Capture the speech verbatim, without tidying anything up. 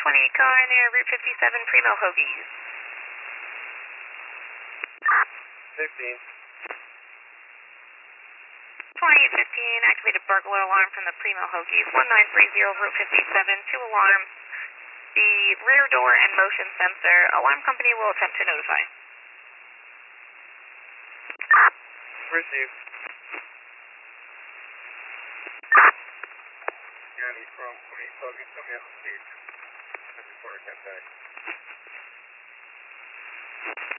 twenty car near Route fifty-seven, Primo Hoagies. fifteen. twenty-eight fifteen, activated burglar alarm from the Primo Hoagies, one nine three zero, Route fifty-seven, two alarms. The rear door and motion sensor. Alarm company will attempt to notify. Received. County from twenty Hoagies, come in on stage. Report contact.